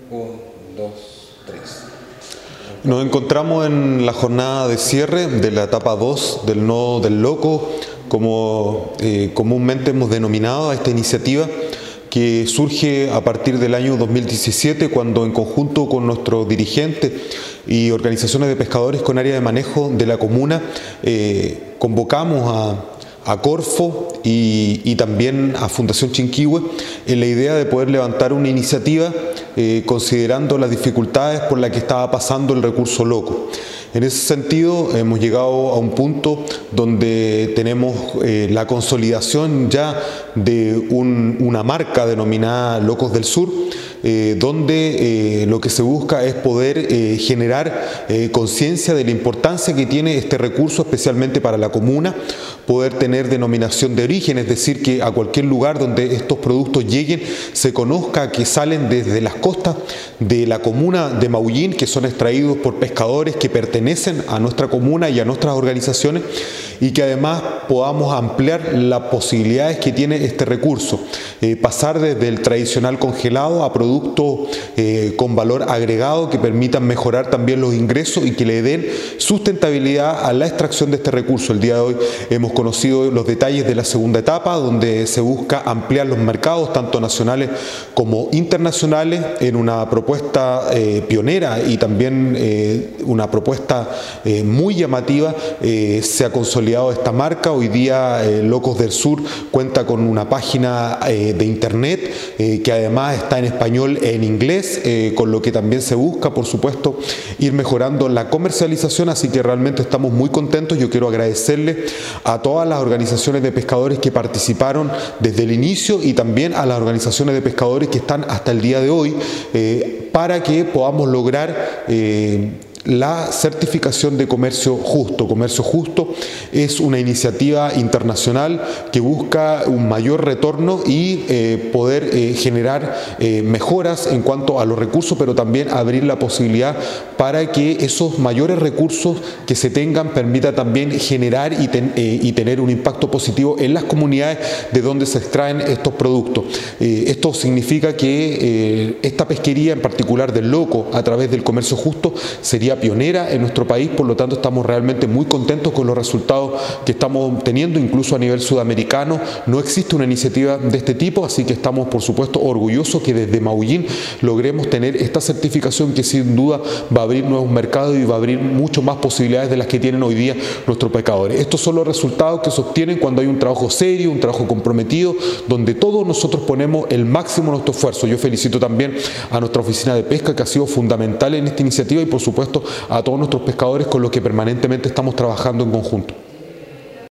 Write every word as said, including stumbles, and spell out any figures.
uno, dos, tres. Nos encontramos en la jornada de cierre de la etapa dos del Nodo del Loco, como eh, comúnmente hemos denominado a esta iniciativa, que surge a partir del año dos mil diecisiete, cuando en conjunto con nuestros dirigentes y organizaciones de pescadores con área de manejo de la comuna, eh, convocamos a a Corfo y, y también a Fundación Chinquihue en la idea de poder levantar una iniciativa eh, considerando las dificultades por las que estaba pasando el recurso loco. En ese sentido hemos llegado a un punto donde tenemos eh, la consolidación ya de un, una marca denominada Locos del Sur, Eh, donde eh, lo que se busca es poder eh, generar eh, conciencia de la importancia que tiene este recurso, especialmente para la comuna, poder tener denominación de origen, es decir, que a cualquier lugar donde estos productos lleguen se conozca que salen desde las costas de la comuna de Maullín, que son extraídos por pescadores que pertenecen a nuestra comuna y a nuestras organizaciones, y que además podamos ampliar las posibilidades que tiene este recurso, eh, pasar desde el tradicional congelado a productos productos eh, con valor agregado que permitan mejorar también los ingresos y que le den sustentabilidad a la extracción de este recurso. El día de hoy hemos conocido los detalles de la segunda etapa, donde se busca ampliar los mercados, tanto nacionales como internacionales, en una propuesta eh, pionera y también eh, una propuesta eh, muy llamativa. Eh, se ha consolidado esta marca. Hoy día eh, Locos del Sur cuenta con una página eh, de internet eh, que además está en español, en inglés, eh, con lo que también se busca, por supuesto, ir mejorando la comercialización, así que realmente estamos muy contentos. Yo quiero agradecerle a todas las organizaciones de pescadores que participaron desde el inicio y también a las organizaciones de pescadores que están hasta el día de hoy, eh, para que podamos lograr eh, la certificación de comercio justo. Comercio justo es una iniciativa internacional que busca un mayor retorno y eh, poder eh, generar eh, mejoras en cuanto a los recursos, pero también abrir la posibilidad para que esos mayores recursos que se tengan permita también generar y, ten, eh, y tener un impacto positivo en las comunidades de donde se extraen estos productos. Eh, esto significa que eh, esta pesquería, en particular del loco, a través del comercio justo, sería pionera en nuestro país. Por lo tanto, estamos realmente muy contentos con los resultados que estamos teniendo, incluso a nivel sudamericano. No existe una iniciativa de este tipo, así que estamos, por supuesto, orgullosos que desde Maullín logremos tener esta certificación que sin duda va a abrir nuevos mercados y va a abrir mucho más posibilidades de las que tienen hoy día nuestros pescadores. Estos son los resultados que se obtienen cuando hay un trabajo serio, un trabajo comprometido, donde todos nosotros ponemos el máximo de nuestro esfuerzo. Yo felicito también a nuestra oficina de pesca, que ha sido fundamental en esta iniciativa, y por supuesto a todos nuestros pescadores con los que permanentemente estamos trabajando en conjunto.